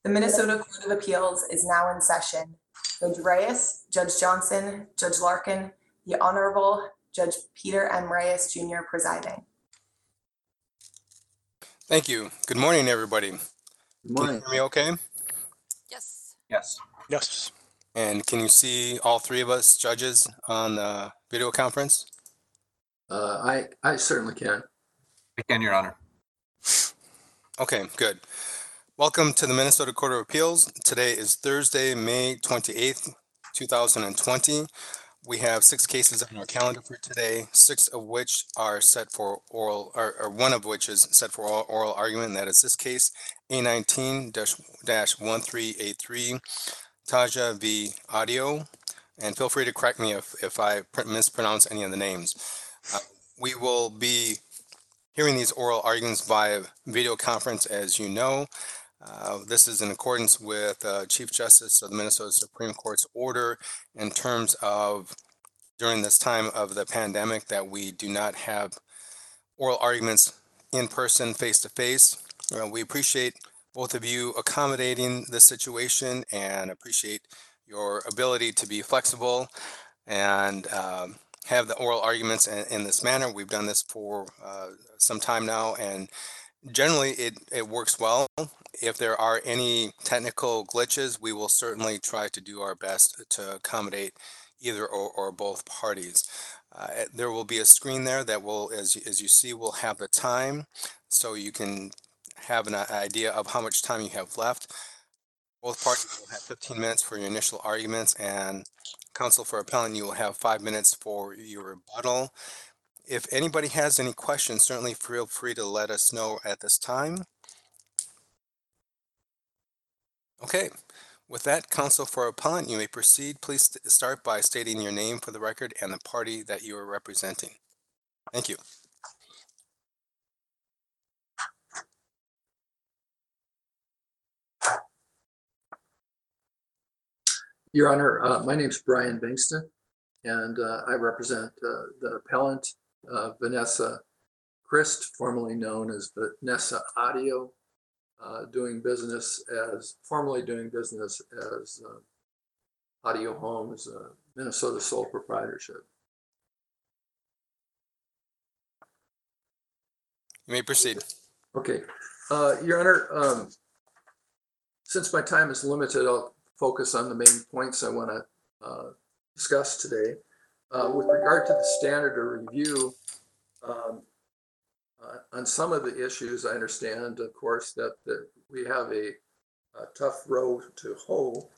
The Minnesota Court of Appeals is now in session. Judge Reyes, Judge Johnson, Judge Larkin, the Honorable Judge Peter M. Reyes Jr. presiding. Thank you. Good morning, everybody. Good Can morning. you hear me okay? Yes. Yes. Yes. And can you see all three of us judges on the video conference? I certainly can. I can, Your Honor. Okay, good. Welcome to the Minnesota Court of Appeals. Today is Thursday, May 28th, 2020. We have 6 cases on our calendar for today, 6 of which are set for oral, or one of which is set for oral argument, and that is this case, A19-1383, Taja v. Audio. And feel free to correct me if I mispronounce any of the names. We will be hearing these oral arguments via video conference, as you know. This is in accordance with Chief Justice of the Minnesota Supreme Court's order in terms of during this time of the pandemic that we do not have oral arguments in person, face to face. We appreciate both of you accommodating the situation and appreciate your ability to be flexible and have the oral arguments in this manner. We've done this for some time now, and generally it works well. If there are any technical glitches, we will certainly try to do our best to accommodate either or both parties. There will be a screen there that will, as you see, will have the time, so you can have an idea of how much time you have left. Both parties will have 15 minutes for your initial arguments, and counsel for appellant, you will have 5 minutes for your rebuttal. If anybody has any questions, certainly feel free to let us know at this time. Okay, with that, counsel for appellant, you may proceed. Please start by stating your name for the record and the party that you are representing. Thank you. Your Honor, my name is Brian Bankston, and I represent the appellant, Vanessa Christ, formerly known as Vanessa Audio, formerly doing business as Audio Homes, Minnesota sole proprietorship. You may proceed. Okay, Your Honor, since my time is limited, I'll focus on the main points I want to discuss today. With regard to the standard of review, on some of the issues, I understand, of course, that we have a tough row to hoe.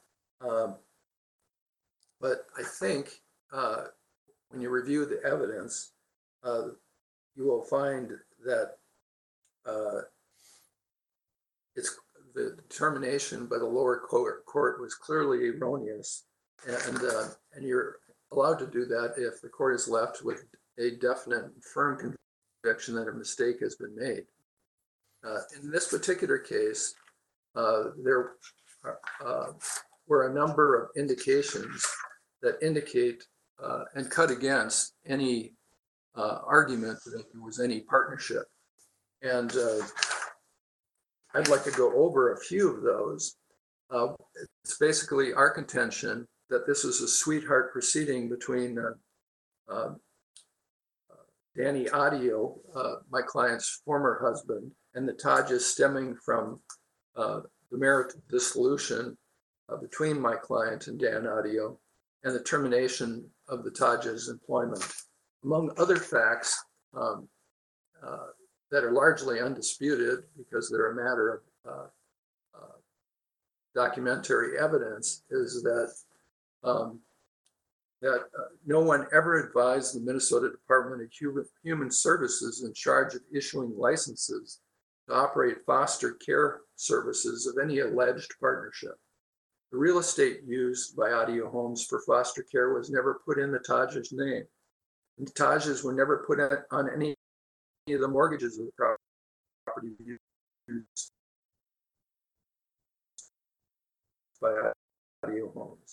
But I think when you review the evidence, you will find that it's the determination by the lower court was clearly erroneous, and you're allowed to do that if the court is left with a definite and firm conviction that a mistake has been made. In this particular case, there were a number of indications that indicate and cut against any argument that there was any partnership. And I'd like to go over a few of those. It's basically our contention that this is a sweetheart proceeding between Danny Audio, my client's former husband, and the Tajas stemming from the marital dissolution between my client and Dan Audio, and the termination of the Tajas' employment. Among other facts that are largely undisputed because they're a matter of documentary evidence, is that no one ever advised the Minnesota Department of Human Services in charge of issuing licenses to operate foster care services of any alleged partnership. The real estate used by Audio Homes for foster care was never put in the Tajas' name. And the Tajas were never put on any of the mortgages of the property used by Audio Homes.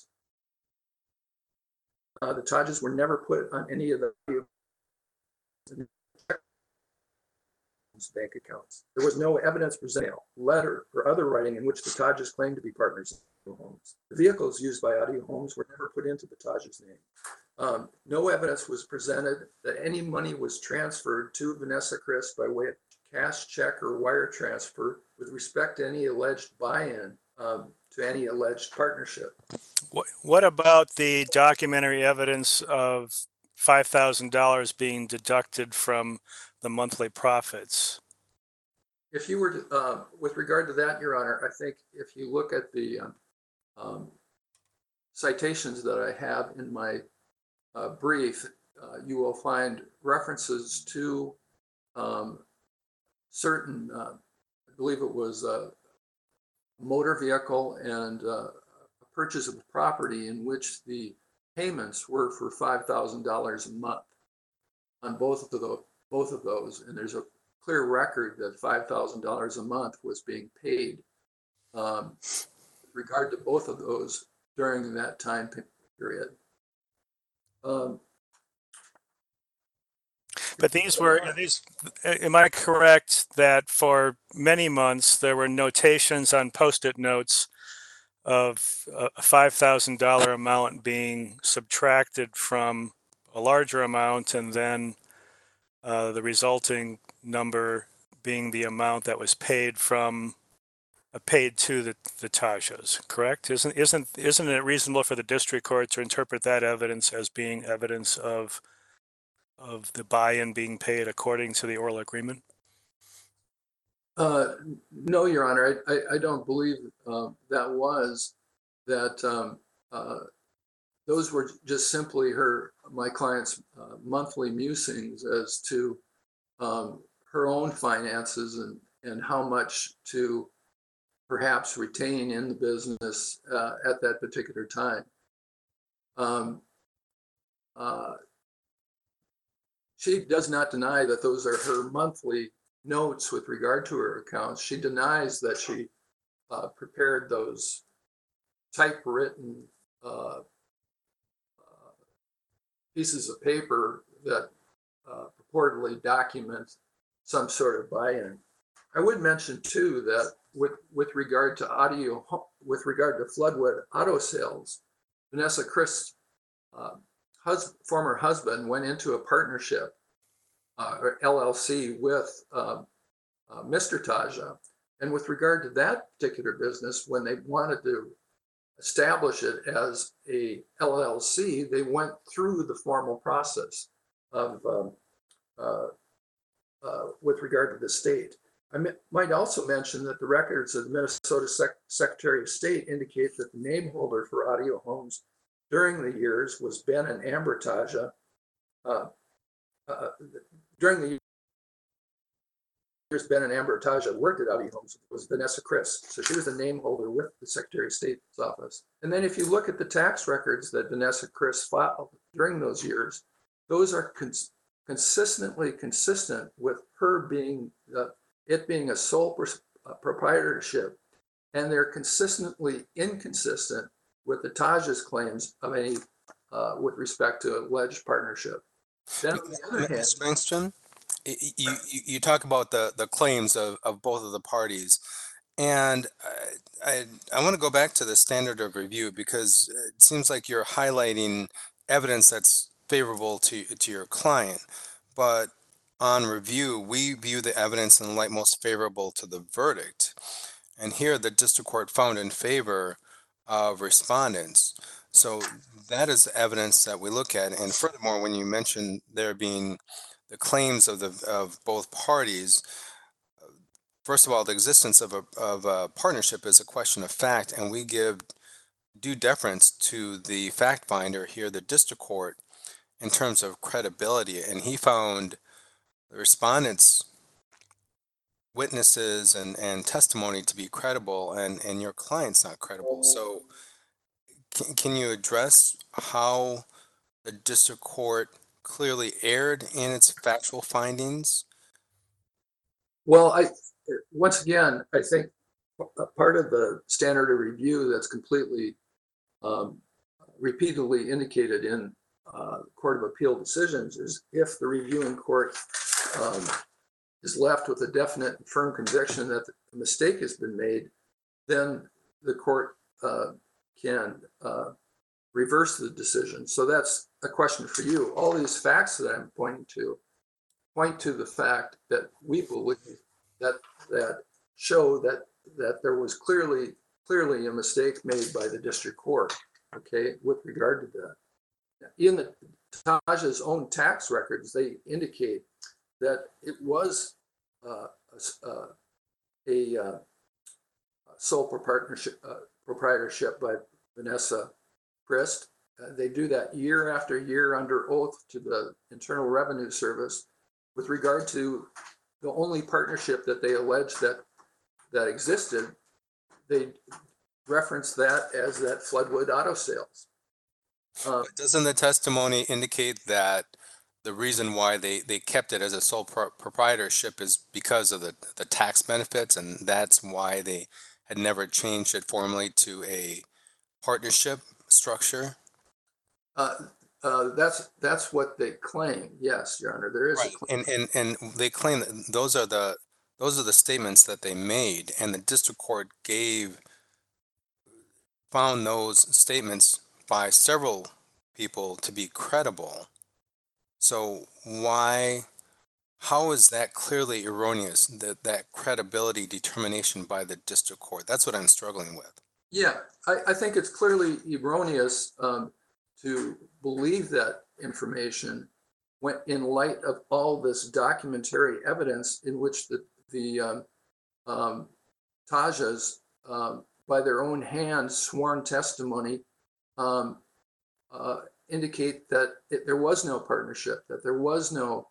The Tajas were never put on any of the Homes bank accounts. There was no evidence presented, letter, or other writing in which the Tajas claimed to be partners in Audio Homes. The vehicles used by Audio Homes were never put into the Tajas' name. No evidence was presented that any money was transferred to Vanessa Chris by way of cash, check, or wire transfer with respect to any alleged buy-in to any alleged partnership. What about the documentary evidence of $5,000 being deducted from the monthly profits? If you were to, with regard to that, Your Honor, I think if you look at the citations that I have in my brief, you will find references to certain, I believe it was a motor vehicle and a purchase of property in which the payments were for $5,000 a month on both of those. And there's a clear record that $5,000 a month was being paid with regard to both of those during that time period. But am I correct that for many months there were notations on Post-it notes of a $5,000 amount being subtracted from a larger amount, and then the resulting number being the amount that was paid to the Tajas, correct? Isn't it reasonable for the district court to interpret that evidence as being evidence of the buy-in being paid according to the oral agreement? No, Your Honor, I don't believe that those were just simply my client's monthly musings as to her own finances and how much to perhaps retain in the business at that particular time. She does not deny that those are her monthly notes with regard to her accounts. She denies that she prepared those typewritten pieces of paper that purportedly document some sort of buy-in. I would mention too that with regard to Floodwood Auto Sales, Vanessa Chris' former husband went into a partnership or LLC with Mr. Taja. And with regard to that particular business, when they wanted to establish it as a LLC, they went through the formal process of with regard to the state. I might also mention that the records of the Minnesota Secretary of State indicate that the name holder for Audio Homes during the years was Ben and Amber Taja. During the years Ben and Amber Taja worked at Audio Homes was Vanessa Chris. So she was the name holder with the Secretary of State's office. And then if you look at the tax records that Vanessa Chris filed during those years, those are consistently consistent with her being, it being a sole proprietorship. And they're consistently inconsistent with the Taja's claims of any, with respect to alleged partnership. Then on the other hand, Mr. Bengtson, you talk about the claims of both of the parties, and I want to go back to the standard of review, because it seems like you're highlighting evidence that's favorable to your client, but on review we view the evidence in the light most favorable to the verdict, and here the district court found in favor of respondents. So that is evidence that we look at. And furthermore, when you mention there being the claims of both parties, first of all, the existence of a partnership is a question of fact, and we give due deference to the fact finder here, the district court, in terms of credibility. And he found the respondents' witnesses and testimony to be credible, and your client's not credible. So can you address how the district court clearly erred in its factual findings? well, once again, I think a part of the standard of review that's completely repeatedly indicated in Court of Appeal decisions is if the reviewing court is left with a definite and firm conviction that a mistake has been made, then the court can reverse the decision. So that's a question for you. All these facts that I'm pointing to point to the fact that we believe that show that there was clearly a mistake made by the district court, okay, with regard to that. In the Taja's own tax records, they indicate that it was a sole proprietorship by Vanessa Christ. They do that year after year under oath to the Internal Revenue Service with regard to the only partnership that they allege that existed. They reference that as that Floodwood Auto Sales. But doesn't the testimony indicate that the reason why they kept it as a sole proprietorship is because of the tax benefits, and that's why they had never changed it formally to a partnership structure? That's what they claim. Yes, Your Honor, there is a claim. And they claim that those are the statements that they made, and the district court found those statements by several people to be credible. So how is that clearly erroneous, that credibility determination by the district court? That's what I'm struggling with. Yeah, I think it's clearly erroneous to believe that information went in light of all this documentary evidence in which the Tajas, by their own hand, sworn testimony indicate that there was no partnership, that there was no,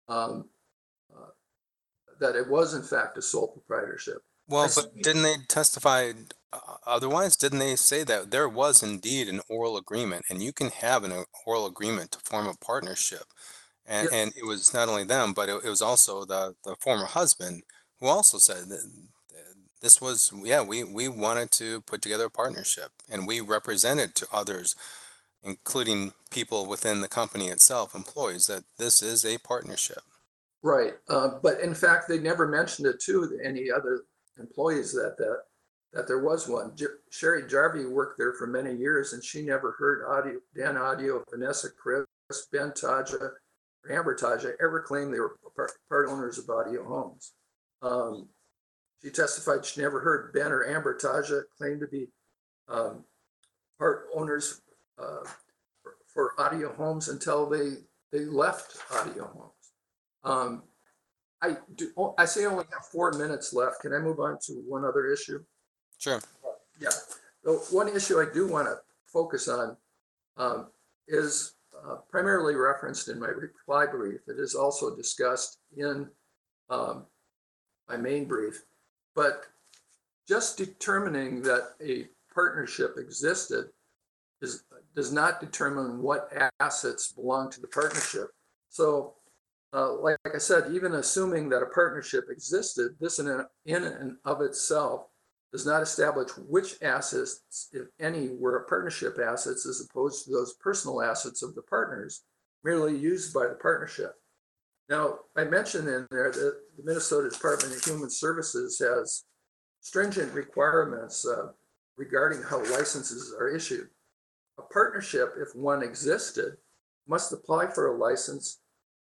that it was in fact a sole proprietorship. Well, but didn't they testify otherwise? Didn't they say that there was indeed an oral agreement, and you can have an oral agreement to form a partnership? And, Yeah. and it was not only them, but it was also the former husband who also said that this was, we wanted to put together a partnership, and we represented to others, including people within the company itself, employees, that this is a partnership. Right, but in fact, they never mentioned it to any other employees that there was one. Sherry Jarvie worked there for many years, and she never heard Dan Audio, Vanessa Chris, Ben Taja, or Amber Taja ever claim they were part owners of Audio Homes. She testified she never heard Ben or Amber Taja claim to be part owners for Audio Homes until they left Audio Homes. I say I only have 4 minutes left. Can I move on to one other issue? Sure. Yeah. The one issue I do want to focus on is primarily referenced in my reply brief. It is also discussed in my main brief. But just determining that a partnership existed does not determine what assets belong to the partnership. So like I said, even assuming that a partnership existed, this in and of itself does not establish which assets, if any, were partnership assets as opposed to those personal assets of the partners merely used by the partnership. Now, I mentioned in there that the Minnesota Department of Human Services has stringent requirements regarding how licenses are issued. A partnership, if one existed, must apply for a license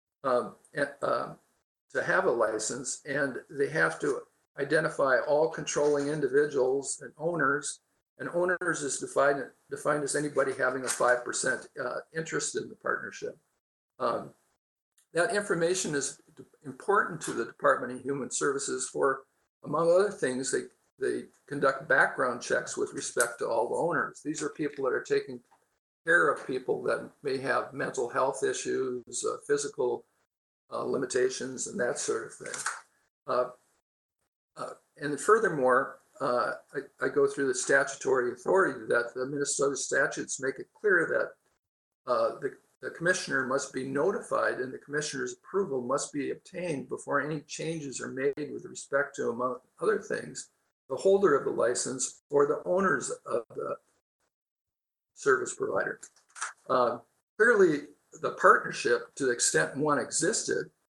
to have a license, and they have to identify all controlling individuals and owners. And owners is defined as anybody having a 5% interest in the partnership. That information is important to the Department of Human Services for, among other things, they conduct background checks with respect to all the owners. These are people that are taking care of people that may have mental health issues, physical limitations, and that sort of thing. And furthermore, I go through the statutory authority that the Minnesota statutes make it clear that the commissioner must be notified and the commissioner's approval must be obtained before any changes are made with respect to, among other things, the holder of the license or the owners of the service provider. Clearly, the partnership, to the extent one existed,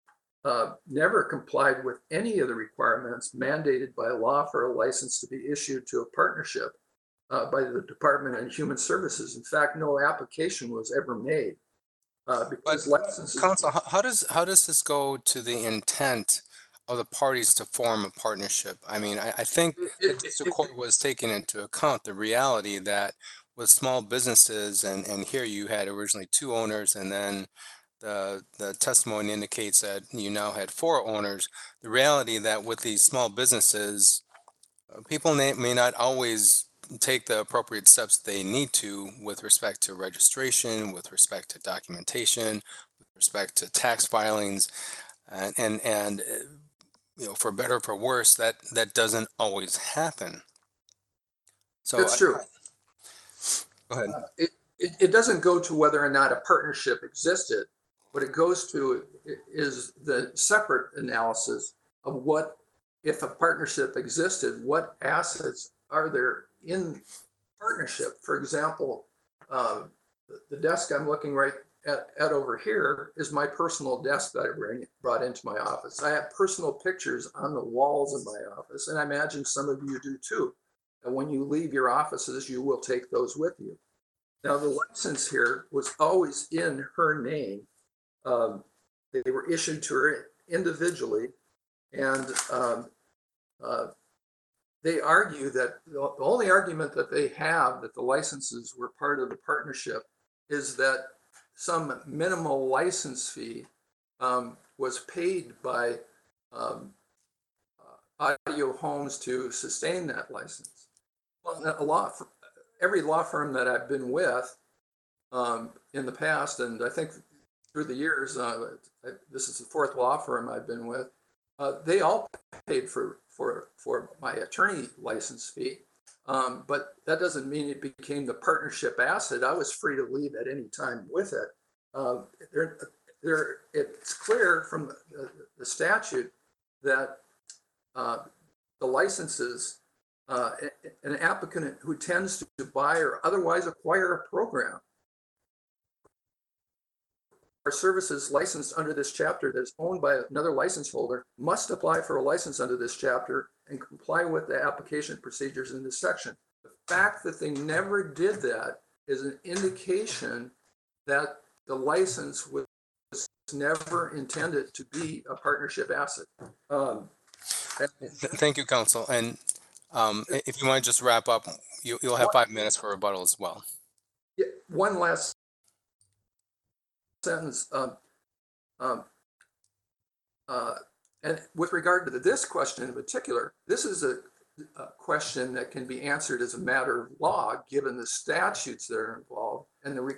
never complied with any of the requirements mandated by law for a license to be issued to a partnership by the Department of Human Services. In fact, no application was ever made because licenses. Counsel, how does this go to the intent of the parties to form a partnership? I mean, I think the district court was taking into account the reality that with small businesses, and here you had originally 2 owners, and then the testimony indicates that you now had 4 owners. The reality that with these small businesses, people may not always take the appropriate steps they need to with respect to registration, with respect to documentation, with respect to tax filings, and you know, for better or for worse, that doesn't always happen. So That's true. Go ahead. It doesn't go to whether or not a partnership existed. What it goes to is the separate analysis of what, if a partnership existed, what assets are there in partnership? For example, the desk I'm looking right at over here is my personal desk that I brought into my office. I have personal pictures on the walls of my office, and I imagine some of you do too. And when you leave your offices, you will take those with you. Now, the license here was always in her name. They were issued to her individually, and they argue that the only argument that they have that the licenses were part of the partnership is that some minimal license fee was paid by Audio Homes to sustain that license. Well, every law firm that I've been with in the past, and I think through the years, this is the 4th law firm I've been with, they all paid for my attorney license fee. But that doesn't mean it became the partnership asset. I was free to leave at any time with it. It's clear from the statute that the licenses, an applicant who tends to buy or otherwise acquire a program or services licensed under this chapter that is owned by another license holder must apply for a license under this chapter and comply with the application procedures in this section. The fact that they never did that is an indication that the license was never intended to be a partnership asset. Thank you, counsel. And if you want to just wrap up, you'll have 5 minutes for rebuttal as well. Yeah, one last sentence. And with regard to this question in particular, this is a question that can be answered as a matter of law, given the statutes that are involved and the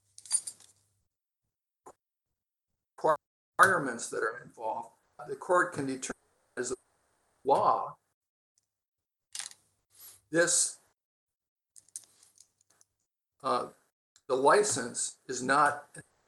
requirements that are involved. The court can determine as a law this the license is not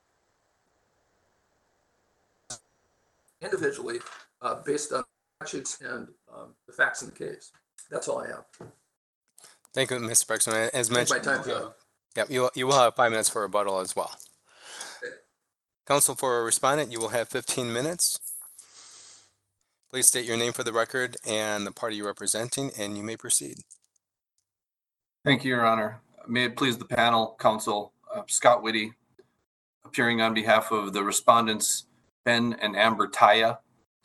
individually based on statutes and the facts in the case. That's all I have. Thank you, Mr. Bergstrom. As mentioned, My time's up. you will have 5 minutes for rebuttal as well. Counsel for a respondent, you will have 15 minutes. Please state your name for the record and the party you're representing, and you may proceed. Thank you, Your Honor. May it please the panel, counsel Scott Whitty, appearing on behalf of the respondents Ben and Amber Taya.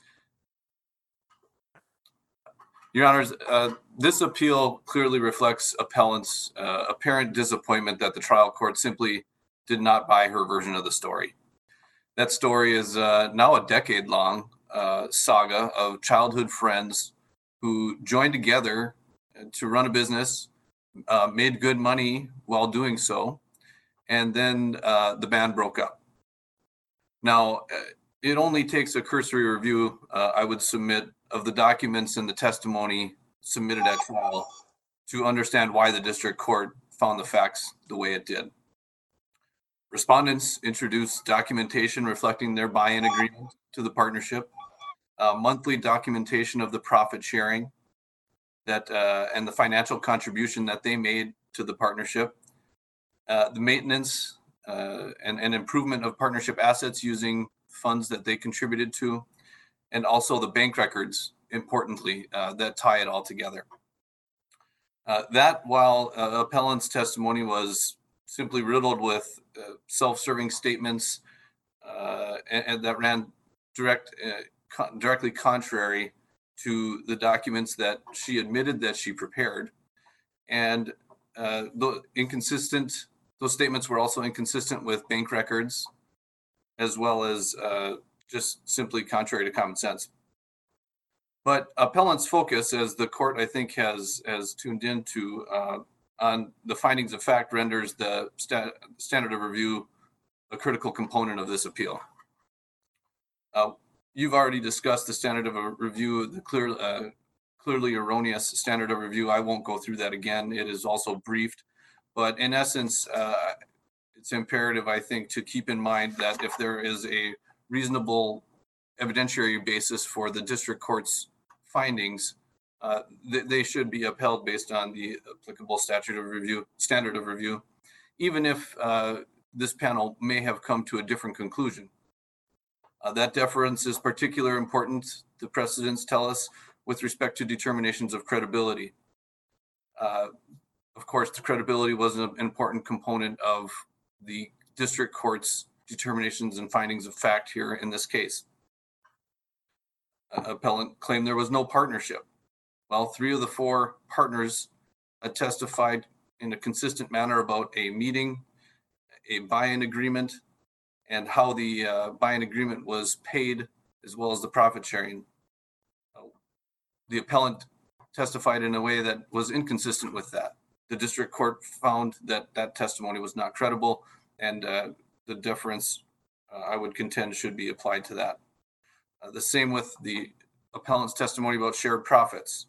Your Honors, this appeal clearly reflects appellant's apparent disappointment that the trial court simply did not buy her version of the story. That story is now a decade-long saga of childhood friends who joined together to run a business, made good money while doing so, and then the band broke up. Now, it only takes a cursory review, I would submit, of the documents and the testimony submitted at trial to understand why the district court found the facts the way it did. Respondents introduced documentation reflecting their buy-in agreement to the partnership, monthly documentation of the profit sharing that and the financial contribution that they made to the partnership, the maintenance and improvement of partnership assets using funds that they contributed to, and also the bank records, importantly, that tie it all together. That while appellant's testimony was simply riddled with self-serving statements and that ran directly contrary to the documents that she admitted that she prepared, and those statements were also inconsistent with bank records, as well as just simply contrary to common sense. But appellant's focus, as the court I think has tuned into on the findings of fact, renders the standard of review a critical component of this appeal. You've already discussed the standard of review, the clearly erroneous standard of review. I won't go through that again. It is also briefed, but in essence, it's imperative, I think, to keep in mind that if there is a reasonable evidentiary basis for the district court's findings, they should be upheld based on the applicable standard of review, even if this panel may have come to a different conclusion. That deference is particularly important, the precedents tell us, with respect to determinations of credibility. Of course, the credibility was an important component of the district court's determinations and findings of fact here in this case. Appellant claimed there was no partnership. Well, 3 of the 4 partners testified in a consistent manner about a meeting, a buy-in agreement, and how the buy-in agreement was paid, as well as the profit sharing. The appellant testified in a way that was inconsistent with that. The district court found that that testimony was not credible, and the deference, I would contend, should be applied to that. The same with the appellant's testimony about shared profits.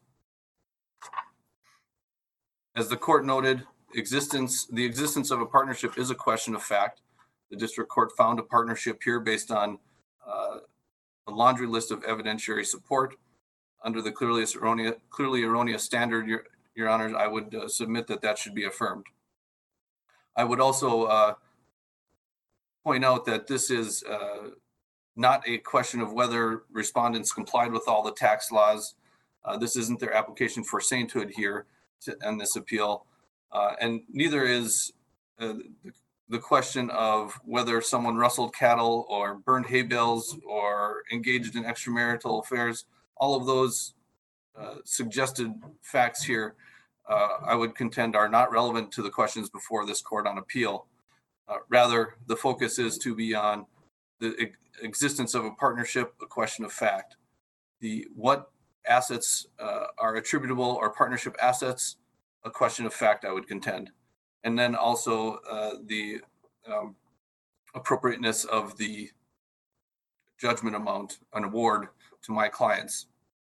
As the court noted, the existence of a partnership is a question of fact. The district court found a partnership here based on a laundry list of evidentiary support. Under the clearly erroneous standard, Your Honors, I would submit that should be affirmed. I would also point out that this is not a question of whether respondents complied with all the tax laws. This isn't their application for sainthood here on this appeal, and neither is the question of whether someone rustled cattle or burned hay bales or engaged in extramarital affairs. All of those suggested facts here, I would contend, are not relevant to the questions before this court on appeal. Rather, the focus is to be on the existence of a partnership, a question of fact. What assets are attributable or partnership assets, a question of fact, I would contend. And then also the appropriateness of the judgment amount, an award to my clients.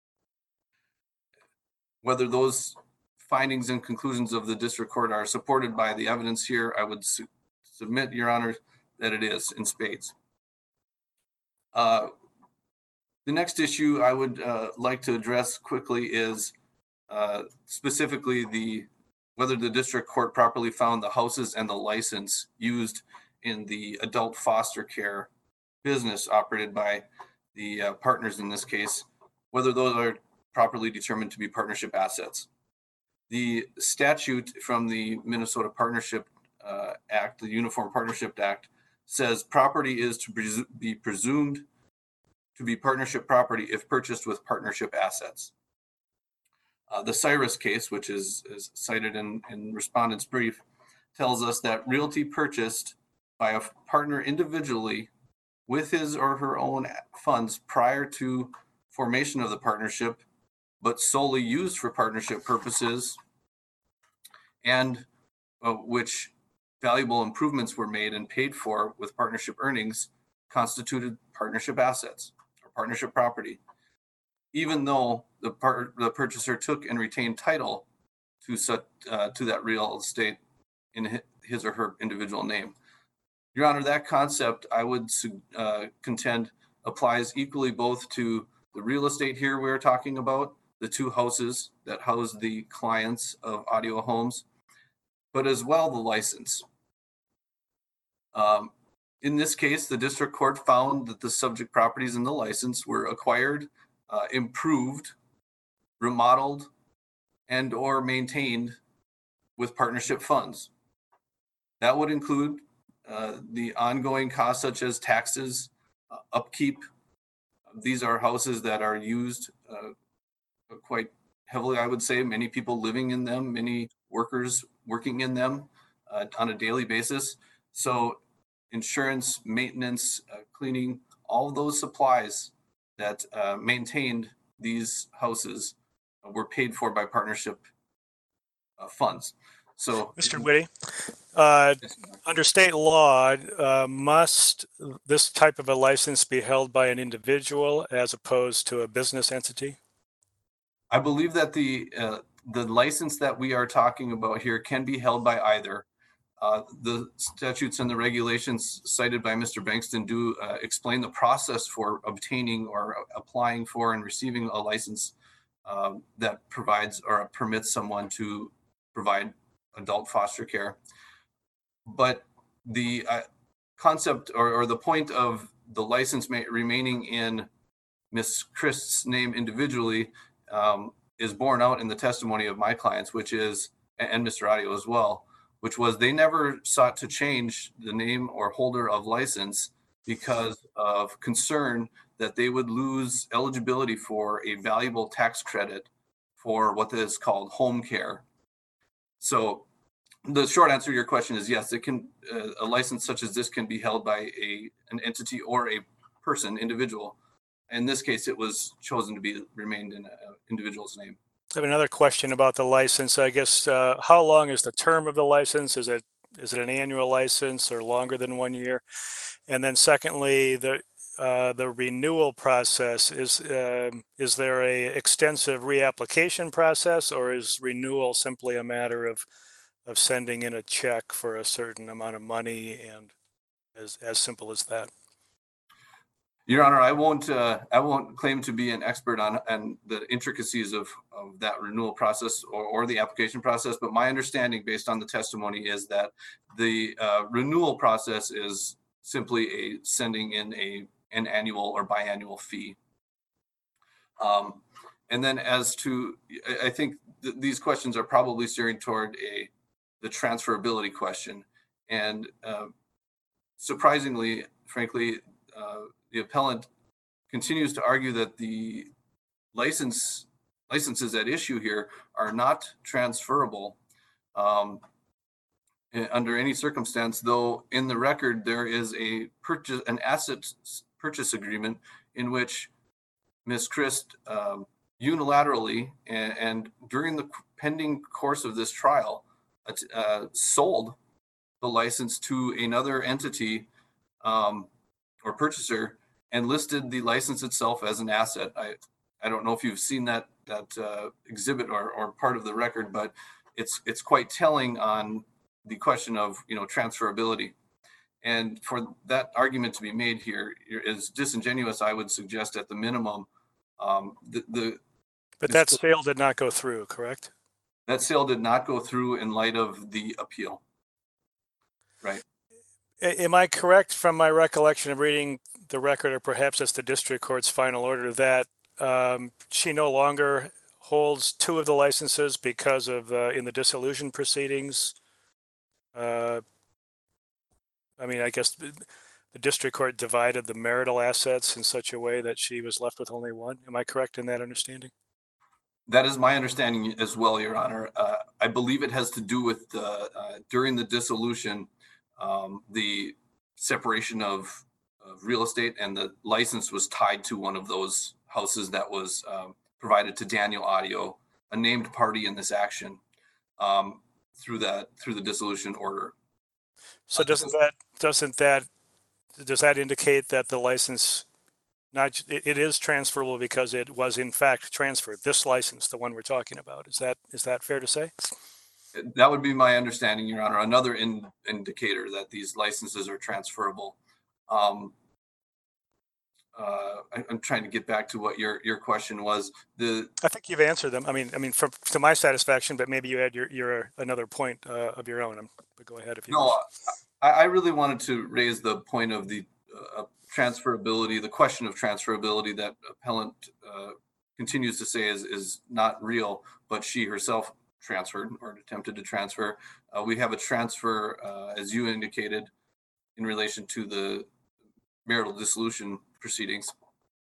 Whether those findings and conclusions of the district court are supported by the evidence here, I would submit, Your Honor, that it is in spades. The next issue I would like to address quickly is specifically whether the district court properly found the houses and the license used in the adult foster care business operated by the partners in this case, whether those are properly determined to be partnership assets. The statute from the Minnesota Partnership Act, the Uniform Partnership Act, says property is to be presumed to be partnership property if purchased with partnership assets. The Cyrus case, which is cited in respondent's brief, tells us that realty purchased by a partner individually with his or her own funds prior to formation of the partnership, but solely used for partnership purposes, and which valuable improvements were made and paid for with partnership earnings, constituted partnership assets or partnership property, even though the purchaser took and retained title to that real estate in his or her individual name. Your Honor, that concept, I would contend, applies equally both to the real estate here we're talking about, the 2 houses that house the clients of Audio Homes, but as well the license. In this case, the district court found that the subject properties in the license were acquired, improved, remodeled, and or maintained with partnership funds. That would include the ongoing costs such as taxes, upkeep. These are houses that are used quite heavily, I would say. Many people living in them, many workers working in them on a daily basis. So insurance, maintenance, cleaning, all of those supplies that maintained these houses were paid for by partnership funds. So, Mr. Whitty, under state law, must this type of a license be held by an individual as opposed to a business entity? I believe that the license that we are talking about here can be held by either. The statutes and the regulations cited by Mr. Bankston do explain the process for obtaining or applying for and receiving a license that provides or permits someone to provide adult foster care. But the concept or the point of the license remaining in Ms. Christ's name individually is borne out in the testimony of my clients, which is, and Mr. Audio as well, which was they never sought to change the name or holder of license because of concern that they would lose eligibility for a valuable tax credit for what is called home care. So the short answer to your question is yes, it can. A license such as this can be held by an entity or a person, individual. In this case, it was chosen to be remained in an individual's name. I have another question about the license. I guess how long is the term of the license? Is it an annual license or longer than 1 year? And then secondly, the renewal process is there a extensive reapplication process, or is renewal simply a matter of sending in a check for a certain amount of money, and as simple as that? Your Honor, I won't claim to be an expert on the intricacies of that renewal process or the application process, but my understanding based on the testimony is that the renewal process is simply a sending in an annual or biannual fee. And then as to, I think these questions are probably steering toward the transferability question. And surprisingly, frankly, the appellant continues to argue that the licenses at issue here are not transferable under any circumstance, though in the record there is an asset purchase agreement in which Ms. Christ unilaterally and during the pending course of this trial sold the license to another entity or purchaser and listed the license itself as an asset. I don't know if you've seen that exhibit or part of the record, but it's quite telling on the question of transferability. And for that argument to be made here is disingenuous, I would suggest at the minimum. But that sale did not go through, correct? That sale did not go through in light of the appeal. Right. Am I correct from my recollection of reading the record, or perhaps that's the district court's final order, that she no longer holds two of the licenses because of in the dissolution proceedings? I mean, I guess the district court divided the marital assets in such a way that she was left with only one. Am I correct in that understanding? That is my understanding as well, Your Honor. I believe it has to do with during the dissolution, the separation of real estate, and the license was tied to one of those houses that was provided to Daniel Audio, a named party in this action, through the dissolution order. So does that indicate that the license it is transferable because it was in fact transferred? This license, the one we're talking about, is that fair to say? That would be my understanding, Your Honor. Another indicator that these licenses are transferable. I'm trying to get back to what your question was. I think you've answered them. I mean, to my satisfaction, but maybe you had your another point of your own. But go ahead if you. No, I really wanted to raise the point of the transferability, the question of transferability that appellant continues to say is not real, but she herself transferred or attempted to transfer. We have a transfer, as you indicated, in relation to the marital dissolution proceedings.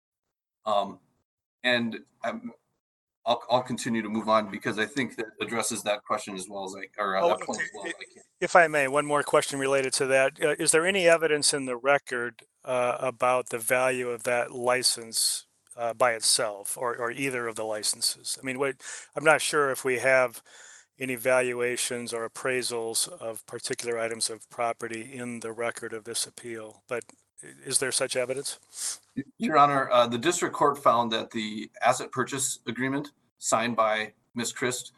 And I'll continue to move on because I think that addresses that question as well as that point as well as I can. If I may, one more question related to that. Is there any evidence in the record about the value of that license by itself or either of the licenses? I mean, I'm not sure if we have any valuations or appraisals of particular items of property in the record of this appeal, but is there such evidence? Your Honor, the district court found that the asset purchase agreement signed by Ms. Christ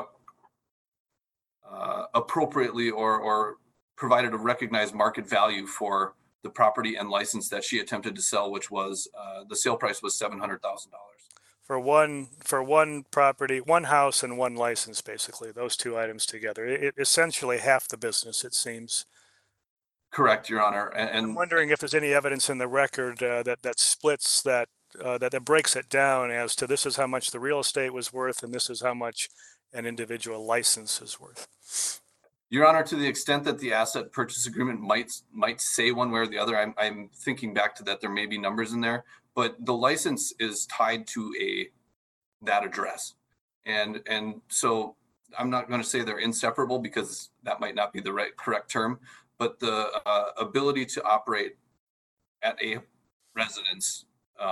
appropriately or provided a recognized market value for the property and license that she attempted to sell, which was the sale price was $700,000. For one property, one house and one license, basically, those two items together. It essentially half the business, it seems. Correct, Your Honor. And I'm wondering if there's any evidence in the record that splits that breaks it down as to this is how much the real estate was worth and this is how much an individual license is worth. Your Honor, to the extent that the asset purchase agreement might say one way or the other, I'm thinking back to that there may be numbers in there, but the license is tied to that address. And so I'm not going to say they're inseparable because that might not be the correct term, but the ability to operate at a residence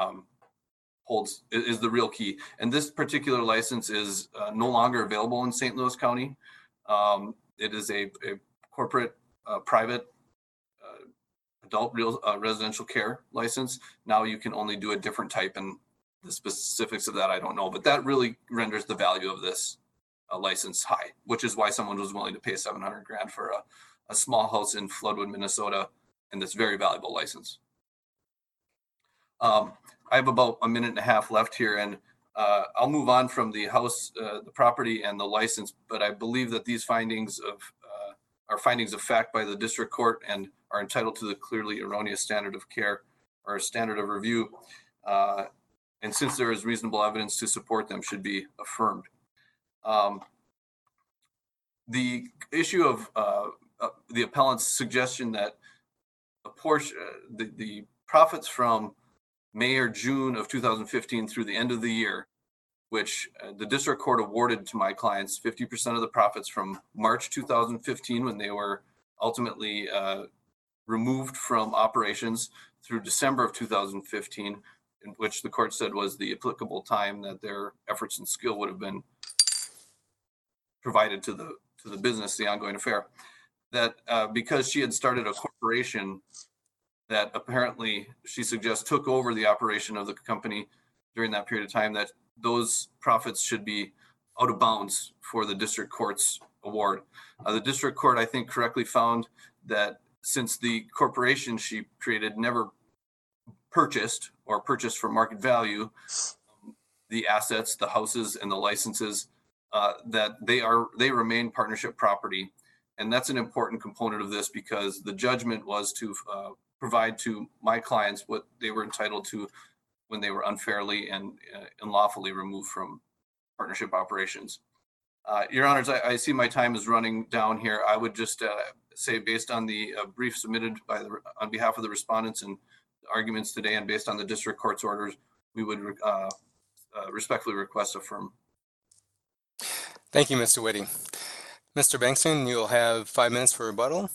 is the real key. And this particular license is no longer available in St. Louis County. It is a corporate, private, adult residential care license. Now you can only do a different type, and the specifics of that I don't know. But that really renders the value of this license high, which is why someone was willing to pay $700,000 for a small house in Floodwood, Minnesota, and this very valuable license. I have about a minute and a half left here, and I'll move on from the house, the property, and the license. But I believe that these findings are findings of fact by the district court and are entitled to the clearly erroneous standard of care or standard of review. And since there is reasonable evidence to support them, should be affirmed. The issue of the appellant's suggestion that a portion, the profits from May or June of 2015 through the end of the year, which the district court awarded to my clients 50% of the profits from March 2015 when they were ultimately removed from operations through December of 2015, in which the court said was the applicable time that their efforts and skill would have been provided to the business, the ongoing affair, that because she had started a corporation that apparently she suggests took over the operation of the company during that period of time, that those profits should be out of bounds for the district court's award. The district court, I think, correctly found that since the corporation she created never purchased or purchased for market value the assets, the houses, and the licenses, that they remain partnership property. And that's an important component of this because the judgment was to provide to my clients what they were entitled to when they were unfairly and unlawfully removed from partnership operations. Your Honors, I see my time is running down here. I would just say, based on the brief submitted on behalf of the respondents and the arguments today, and based on the district court's orders, we would respectfully request affirm. Thank you, Mr. Whitty. Mr. Bankston, you'll have 5 minutes for rebuttal.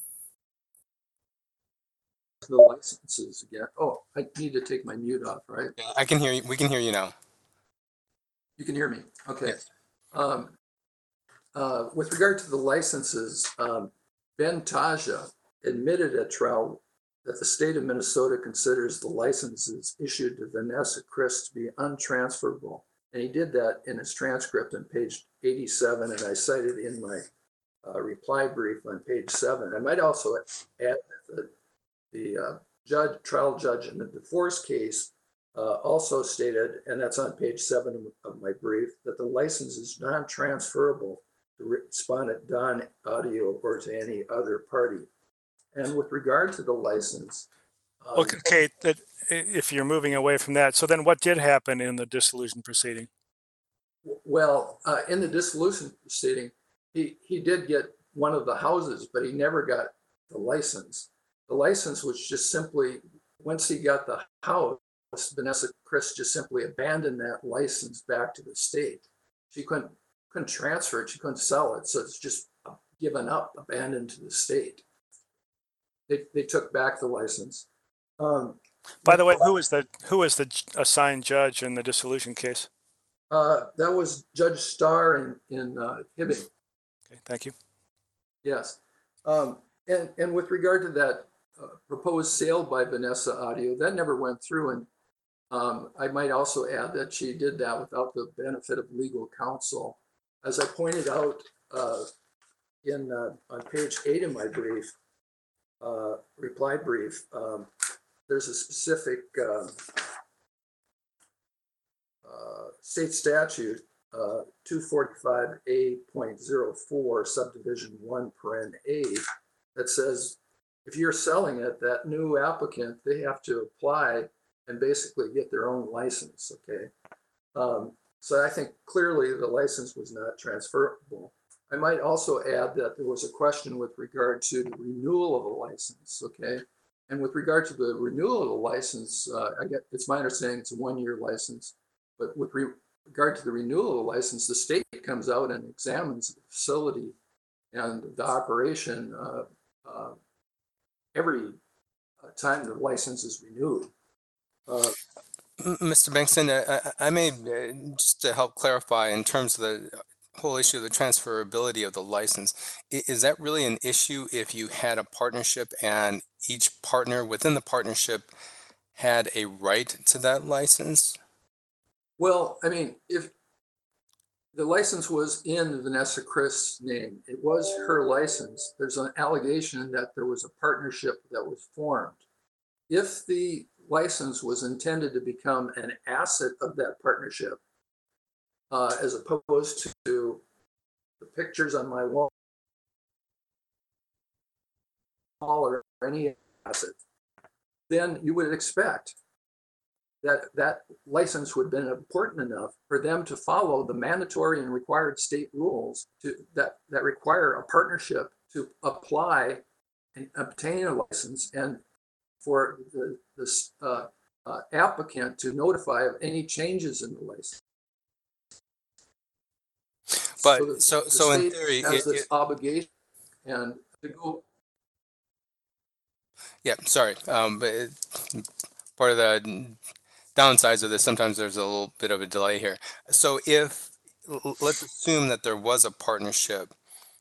The licenses again. Oh, I need to take my mute off, right? Yeah, I can hear you. We can hear you now. You can hear me. Okay. Yes. With regard to the licenses, Ben Taja admitted at trial that the state of Minnesota considers the licenses issued to Vanessa Christ to be untransferable. And he did that in his transcript on page 87, and I cited in my reply brief on page 7. I might also add that the trial judge in the divorce case also stated, and that's on page 7 of my brief, that the license is non-transferable to respondent Don Audio or to any other party. And with regard to the license, Okay, if you're moving away from that, so then what did happen in the dissolution proceeding? well, in the dissolution proceeding, he did get one of the houses, but he never got the license. The license was just simply, once he got the house, Vanessa Chris just simply abandoned that license back to the state. She couldn't transfer it, she couldn't sell it, so it's just given up, abandoned to the state. They took back the license. By the way, who was the assigned judge in the dissolution case? That was Judge Starr in Hibbing. Okay, thank you. Yes. And with regard to that proposed sale by Vanessa Audio, that never went through. And I might also add that she did that without the benefit of legal counsel. As I pointed out on page 8 of my brief, reply brief, there's a specific state statute, 245A.04 subdivision 1 paren A, that says if you're selling it, that new applicant, they have to apply and basically get their own license, okay? So I think clearly the license was not transferable. I might also add that there was a question with regard to the renewal of a license, okay? And with regard to the renewal of the license, it's my understanding it's a 1-year license, but with regard to the renewal of the license, the state comes out and examines the facility and the operation every time the license is renewed. Mr. Bankston, I may, just to help clarify in terms of the whole issue of the transferability of the license, is that really an issue if you had a partnership and each partner within the partnership had a right to that license? Well, I mean, if the license was in Vanessa Chris' name, it was her license. There's an allegation that there was a partnership that was formed. If the license was intended to become an asset of that partnership, as opposed to the pictures on my wall or any asset, then you would expect that that license would have been important enough for them to follow the mandatory and required state rules that require a partnership to apply and obtain a license, and for the applicant to notify of any changes in the license. But so so in state theory, has this obligation, and to go. Yeah, sorry. But part of the downsides of this, sometimes there's a little bit of a delay here. So if, let's assume that there was a partnership,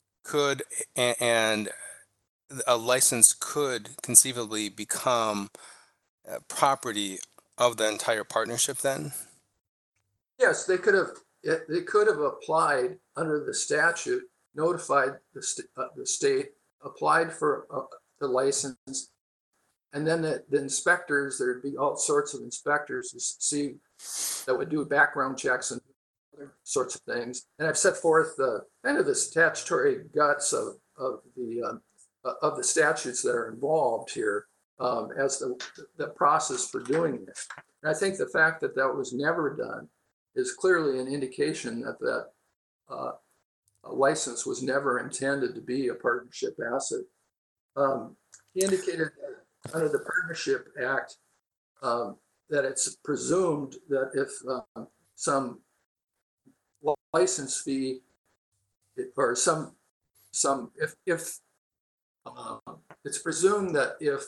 and a license could conceivably become property of the entire partnership then? Yes, they could have applied under the statute, notified the state, applied for the license, and then the inspectors, there'd be all sorts of inspectors to see that would do background checks and other sorts of things. And I've set forth the kind of the statutory guts of the statutes that are involved here as the process for doing this. And I think the fact that that was never done is clearly an indication that a license was never intended to be a partnership asset. He indicated that under the Partnership Act that it's presumed that if some license fee or if it's presumed that if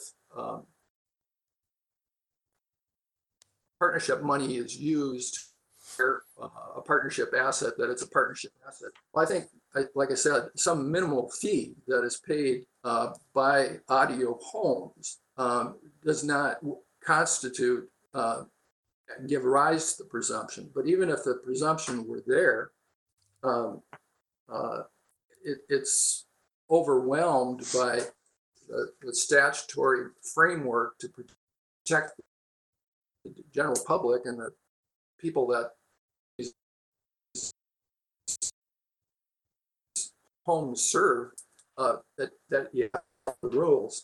partnership money is used for a partnership asset, that it's a partnership asset. Well, I think, like I said, some minimal fee that is paid by Audio Homes does not constitute give rise to the presumption. But even if the presumption were there, it's overwhelmed by the statutory framework to protect the general public and the people that these homes serve. That yeah, the rules.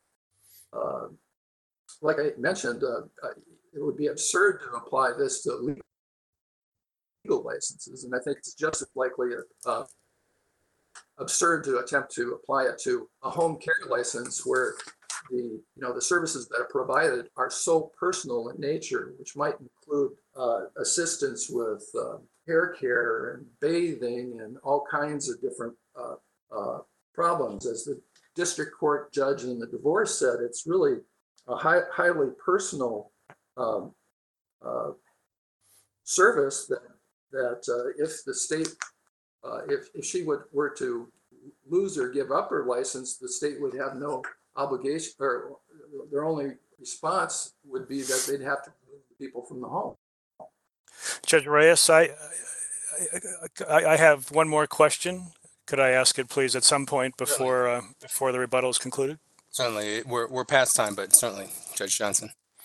Like I mentioned, it would be absurd to apply this to legal licenses, and I think it's just as likely absurd to attempt to apply it to a home care license where the services that are provided are so personal in nature, which might include assistance with hair care and bathing and all kinds of different problems. As the district court judge in the divorce said, it's really a highly personal service that if the state, if she were to lose or give up her license, the state would have no obligation, or their only response would be that they'd have to remove people from the home. Judge Reyes, I have one more question. Could I ask it, please, at some point before the rebuttal is concluded? Certainly, we're past time, but certainly, Judge Johnson.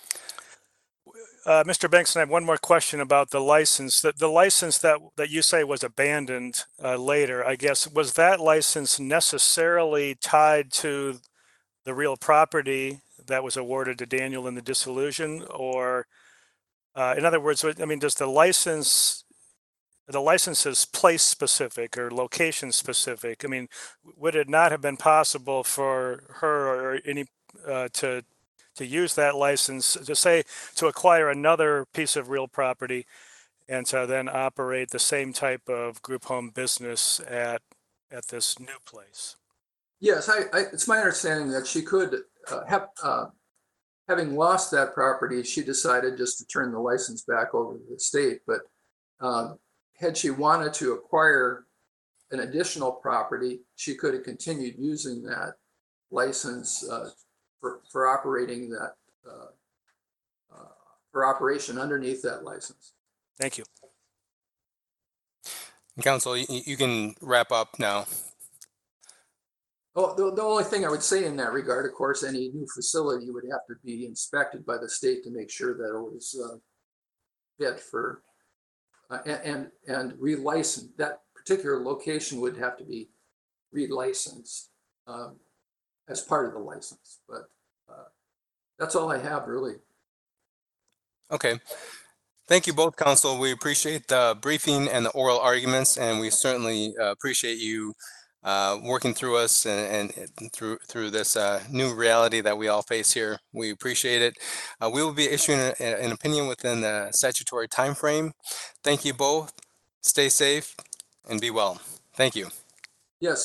Mr. Bengtson, I have one more question about the license. The license that you say was abandoned later, I guess, was that license necessarily tied to the real property that was awarded to Daniel in the dissolution? Or, in other words, I mean, does the license is place specific or location specific? I mean, would it not have been possible for her or any to use that license to acquire another piece of real property and to then operate the same type of group home business at this new place? Yes, it's my understanding that she could having lost that property, she decided just to turn the license back over to the state. But had she wanted to acquire an additional property, she could have continued using that license for operating that, for operation underneath that license. Thank you. Counsel, you can wrap up now. Oh, the only thing I would say in that regard, of course, any new facility would have to be inspected by the state to make sure that it was fit for, and relicensed. That particular location would have to be relicensed as part of the license. But that's all I have, really. Okay. Thank you both, counsel. We appreciate the briefing and the oral arguments, and we certainly appreciate you working through us and through this new reality that we all face here. We appreciate it. We will be issuing an opinion within the statutory time frame. Thank you both. Stay safe and be well. Thank you.